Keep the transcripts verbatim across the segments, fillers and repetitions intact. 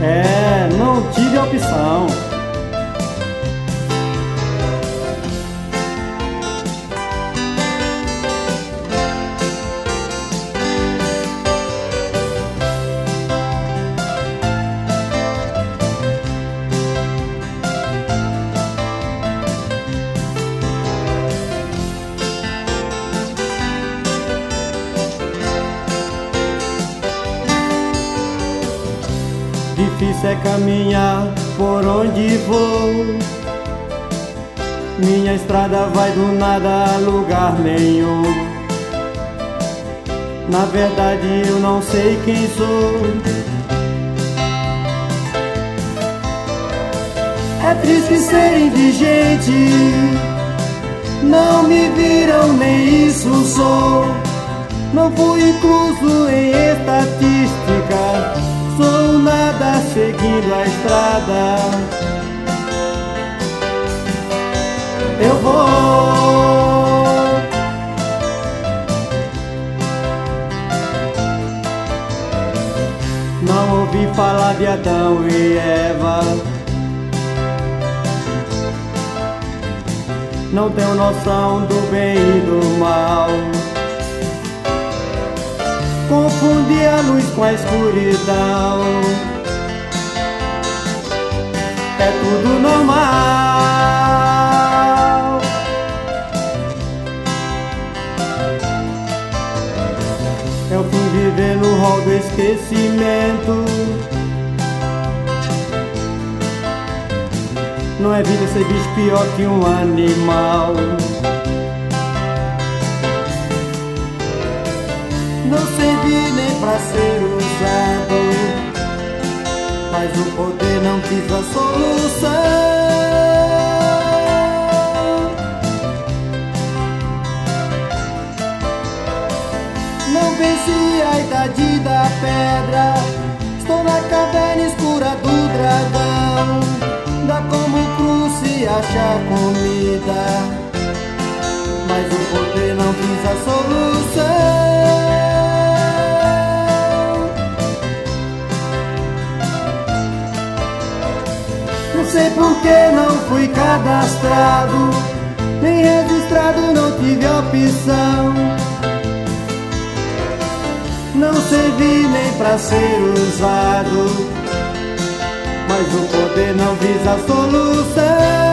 É, não tive opção. Difícil é caminhar por onde vou. Minha estrada vai do nada a lugar nenhum. Na verdade eu não sei quem sou. É triste ser indigente, não me viram, nem isso sou. Não fui incluso em estatística, sou nada seguindo a estrada. Eu vou. Não ouvi falar de Adão e Eva, não tenho noção do bem e do mal. Confundi a luz com a escuridão. É tudo normal. Eu fui viver no rol do esquecimento. Não é vida ser bicho pior que um animal. Não servi nem pra ser usado, mas o poder não quis a solução. Não venci a idade da pedra, estou na caverna escura do dragão. Dá como cruz se achar comida, mas o poder não quis a solução. Não sei por que não fui cadastrado, nem registrado, não tive opção. Não servi nem pra ser usado, mas o poder não visa a solução.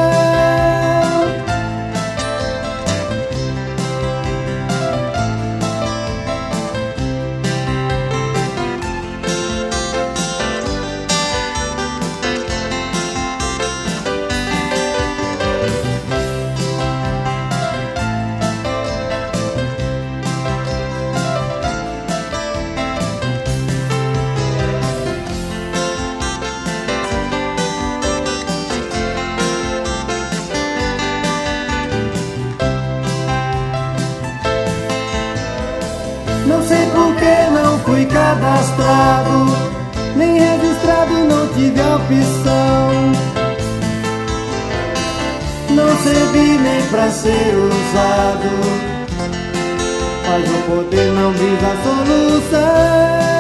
Não sei por que não fui cadastrado, nem registrado, não tive opção. Não servi nem pra ser usado, mas o poder não visa a solução.